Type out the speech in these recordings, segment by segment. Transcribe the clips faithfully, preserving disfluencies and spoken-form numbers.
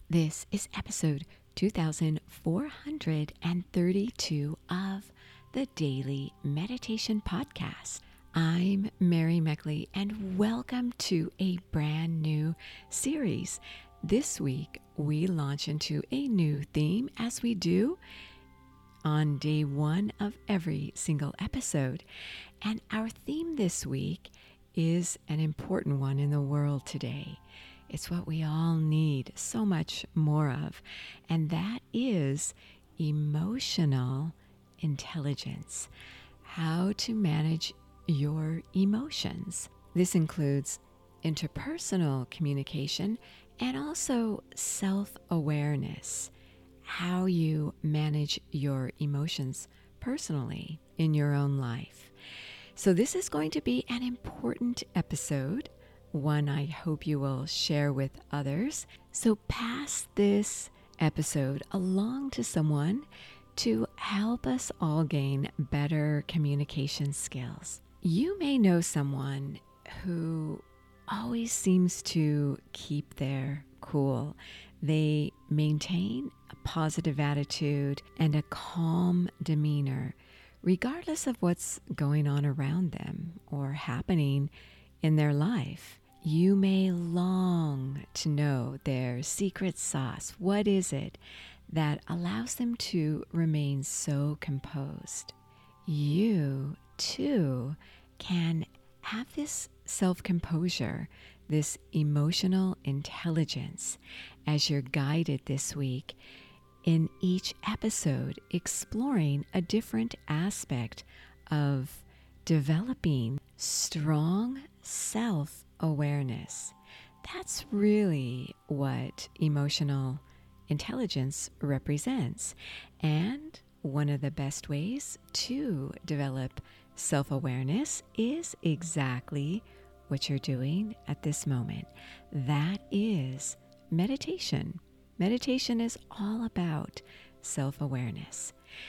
This is episode two thousand four hundred thirty-two of the Daily Meditation Podcast. I'm Mary Meckley, and welcome to a brand new series. This week, we launch into a new theme, as we do on day one of every single episode. And our theme this week is an important one in the world today. It's what we all need so much more of, and that is emotional intelligence. How to manage your emotions. This includes interpersonal communication and also self-awareness. How you manage your emotions personally in your own life. So this is going to be an important episode, one I hope you will share with others. So pass this episode along to someone to help us all gain better communication skills. You may know someone who always seems to keep their cool. They maintain a positive attitude and a calm demeanor, regardless of what's going on around them or happening in their life. You may long to know their secret sauce. What is it that allows them to remain so composed? You, too, can have this self-composure, this emotional intelligence, as you're guided this week in each episode, exploring a different aspect of developing strong self-awareness. That's really what emotional intelligence represents. And one of the best ways to develop self-awareness is exactly what you're doing at this moment. That is meditation. Meditation is all about self-awareness.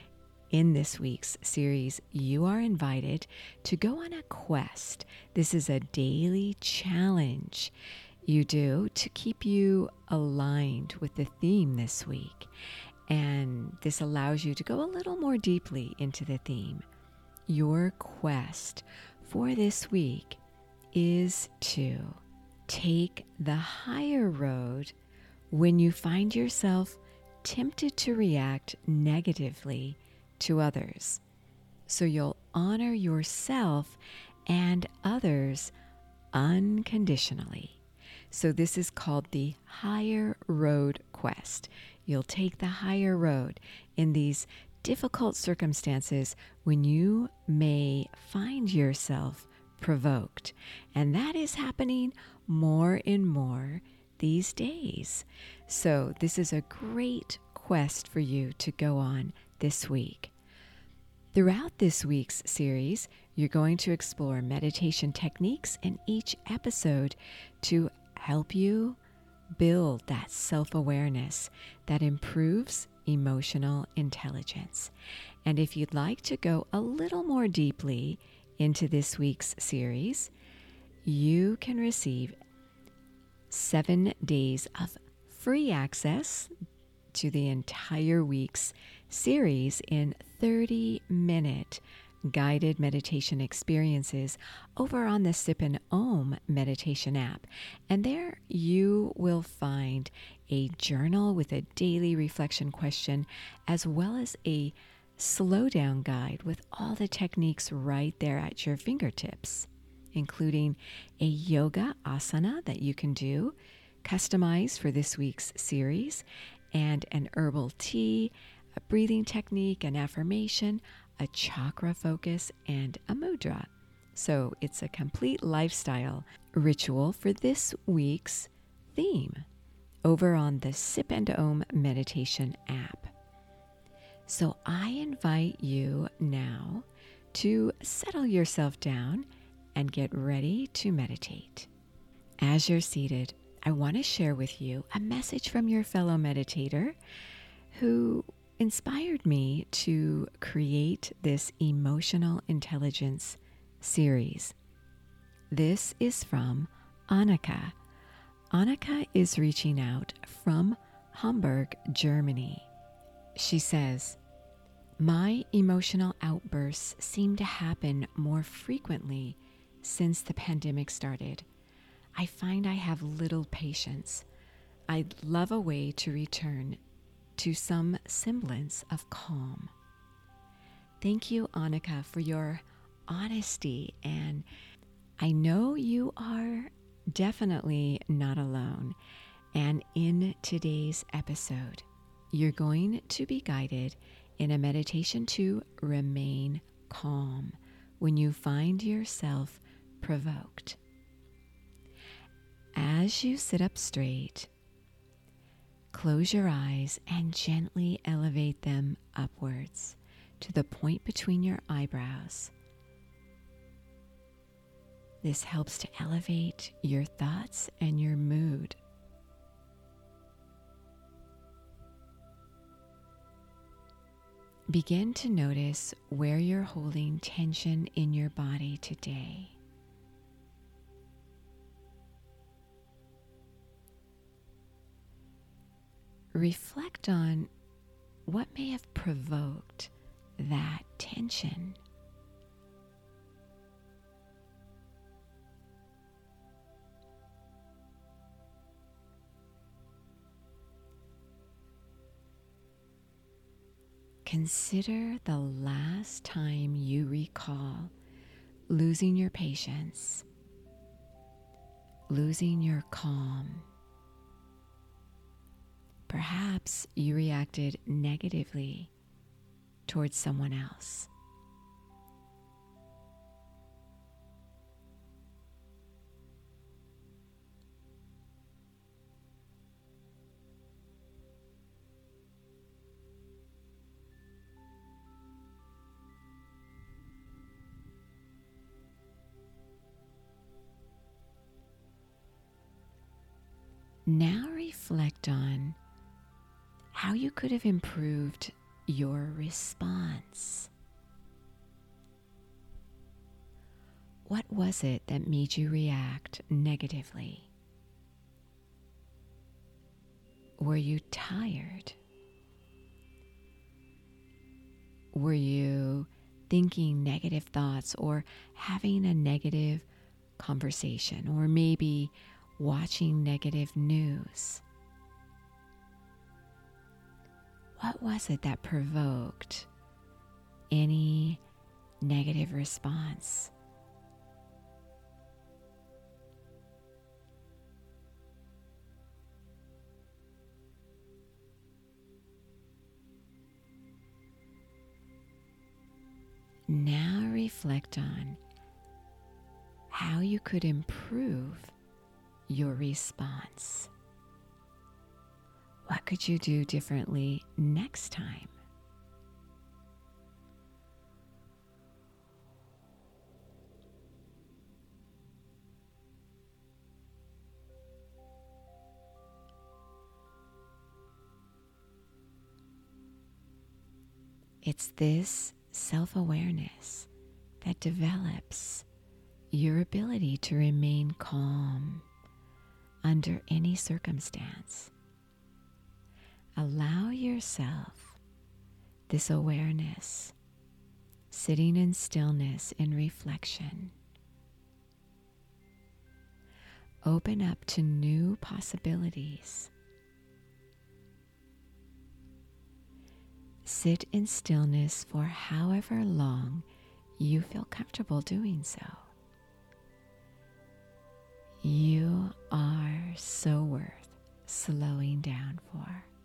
In this week's series, you are invited to go on a quest. This is a daily challenge you do to keep you aligned with the theme this week. And this allows you to go a little more deeply into the theme. Your quest for this week is to take the higher road when you find yourself tempted to react negatively to others. So you'll honor yourself and others unconditionally. So this is called the higher road quest. You'll take the higher road in these difficult circumstances when you may find yourself provoked. And that is happening more and more these days. So this is a great quest for you to go on this week. Throughout this week's series, you're going to explore meditation techniques in each episode to help you build that self-awareness that improves emotional intelligence. And if you'd like to go a little more deeply into this week's series, you can receive seven days of free access to the entire week's series in thirty minute guided meditation experiences over on the Sip and Om meditation app. And there you will find a journal with a daily reflection question, as well as a slow down guide with all the techniques right there at your fingertips, including a yoga asana that you can do, customized for this week's series, and an herbal tea, a breathing technique, an affirmation, a chakra focus, and a mudra. So it's a complete lifestyle ritual for this week's theme over on the Sip and Om meditation app. So I invite you now to settle yourself down and get ready to meditate. As you're seated, I want to share with you a message from your fellow meditator who inspired me to create this emotional intelligence series. This is from Annika. Annika is reaching out from Hamburg, Germany. She says, "My emotional outbursts seem to happen more frequently since the pandemic started. I find I have little patience. I'd love a way to return to some semblance of calm." Thank you, Annika, for your honesty. And I know you are definitely not alone. And in today's episode, you're going to be guided in a meditation to remain calm when you find yourself provoked. As you sit up straight, close your eyes and gently elevate them upwards to the point between your eyebrows. This helps to elevate your thoughts and your mood. Begin to notice where you're holding tension in your body today. Reflect on what may have provoked that tension. Consider the last time you recall losing your patience, losing your calm. Perhaps you reacted negatively towards someone else. Now reflect on how you could have improved your response. What was it that made you react negatively? Were you tired? Were you thinking negative thoughts or having a negative conversation, or maybe watching negative news? What was it that provoked any negative response? Now reflect on how you could improve your response. What could you do differently next time? It's this self-awareness that develops your ability to remain calm under any circumstance. Allow yourself this awareness, sitting in stillness in reflection. Open up to new possibilities. Sit in stillness for however long you feel comfortable doing so. You are so worth slowing down for.